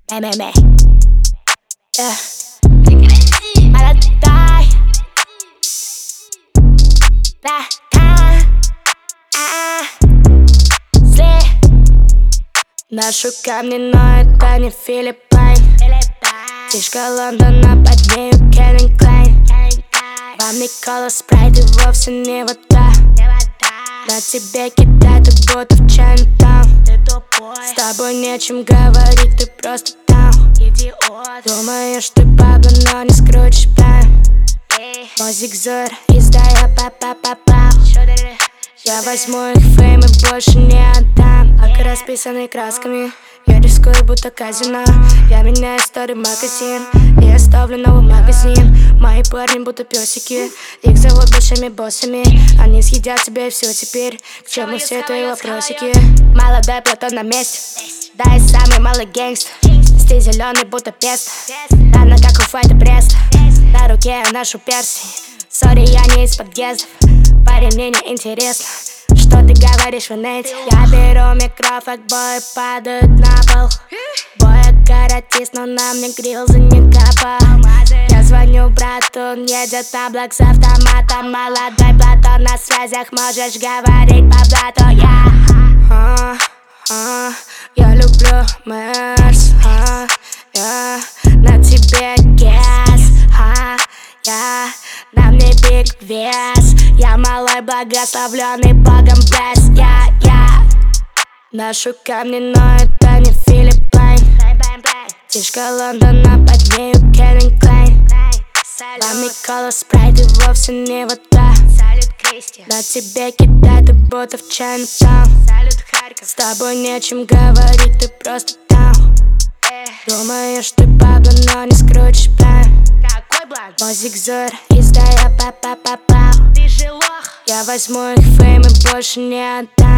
Мэ-мэ-мэ. Молодой. Зле. Ношу камни, но это не Филиппайн. Тишка Лондона, под нею Кельвин Клайн. Вам Никола Спрайт и вовсе не вода. На тебе кидают будто в Чайнатаун. С тобой нечем говорить, ты просто там. Думаешь, ты баба, но не скрутишь прайм. Мой зигзор, издая па-па-па-па. Я возьму их фейм и больше не отдам. Ака расписанный красками, я рискую, будто казино. Я меняю старый магазин и оставлю новый магазин. Мои парни будто песики, их зовут большими боссами. Они съедят тебя и все теперь. К чему все твои вопросики? Молодой Платон на месте, да и самый малый гэнгст. Стиль зеленый, будто пест. На ногах у файта Брест. На руке я ношу перстень. Сори, я не из подъездов. Парень, мне не интересно, что ты говоришь в инете. Я беру микрофон, бои падают на пол. Боя каратист, но на мне грилзы не капал. Я звоню брату, он едет на блок с автоматом. Молодой Платон на связях, можешь говорить по блату. Я люблю Мерс, на тебе газ, на мне биг вес. Я малой благословленный Богом блеск. Я ношу камни, но это не Филиппайн. Тишка Лондона, под нею Кельвин Клайн. Вам Никола Спрайт и вовсе не вода. На тебе кидают будто в Чайнатаун. С тобой нечем говорить, ты просто там. Думаешь, ты баба, но не скрутишь прайм. Мой зигзор, издая па-па-па-па. Ты же лох. Я возьму их фейм и больше не отдам.